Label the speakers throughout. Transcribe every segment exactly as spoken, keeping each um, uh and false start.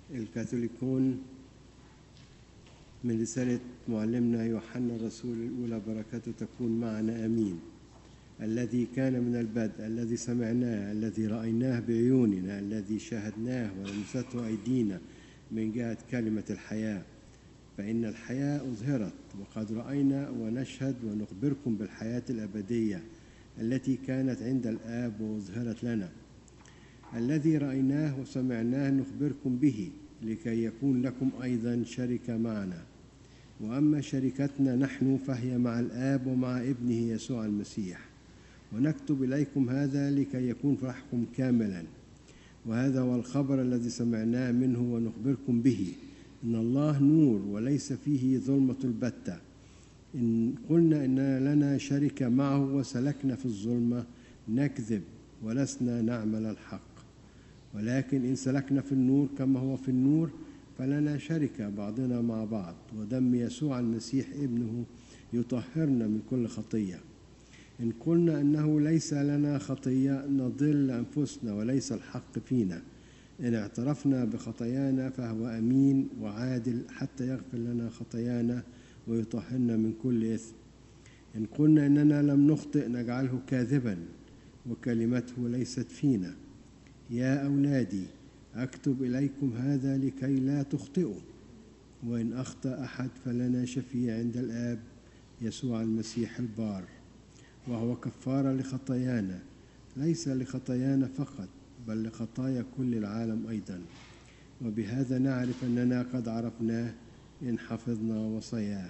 Speaker 1: الكاثوليكون من رسالة معلمنا يوحنا الرسول الأولى، بركاته تكون معنا آمين. الذي كان من البدء، الذي سمعناه، الذي رأيناه بعيوننا، الذي شاهدناه ولمسته أيدينا من جهة كلمة الحياة. فإن الحياة أظهرت، وقد رأينا ونشهد ونخبركم بالحياة الأبدية التي كانت عند الآب وأظهرت لنا. الذي رأيناه وسمعناه نخبركم به، لكي يكون لكم أيضا شركة معنا. وأما شركتنا نحن فهي مع الآب ومع ابنه يسوع المسيح. ونكتب إليكم هذا لكي يكون فرحكم كاملا. وهذا هو الخبر الذي سمعناه منه ونخبركم به، إن الله نور وليس فيه ظلمة البتة. إن قلنا إننا لنا شركة معه وسلكنا في الظلمة نكذب ولسنا نعمل الحق. ولكن إن سلكنا في النور كما هو في النور فلنا شركة بعضنا مع بعض، ودم يسوع المسيح ابنه يطهرنا من كل خطية. إن قلنا أنه ليس لنا خطية نضل أنفسنا وليس الحق فينا. إن اعترفنا بخطايانا فهو أمين وعادل حتى يغفر لنا خطايانا ويطهرنا من كل إثم. إن قلنا إننا لم نخطئ نجعله كاذبا وكلمته ليست فينا. يا أولادي، أكتب إليكم هذا لكي لا تخطئوا. وإن أخطأ أحد فلنا شفيع عند الآب، يسوع المسيح البار، وهو كفارة لخطايانا، ليس لخطايانا فقط بل لخطايا كل العالم أيضا. وبهذا نعرف أننا قد عرفناه إن حفظنا وصاياه.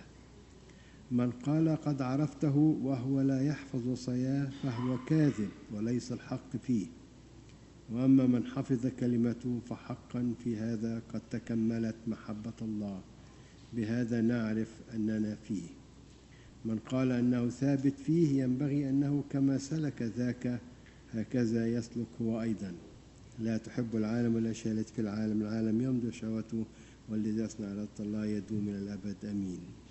Speaker 1: من قال قد عرفته وهو لا يحفظ وصاياه فهو كاذب وليس الحق فيه. وأما من حفظ كلمته فحقا في هذا قد تكملت محبة الله. بهذا نعرف أننا فيه. من قال أنه ثابت فيه ينبغي أنه كما سلك ذاك هكذا يسلك هو أيضا. لا تحب العالم والأشياء التي في العالم، العالم يمضي شهوته، والذي يصنع إرادة الله يدوم إلى الأبد. آمين.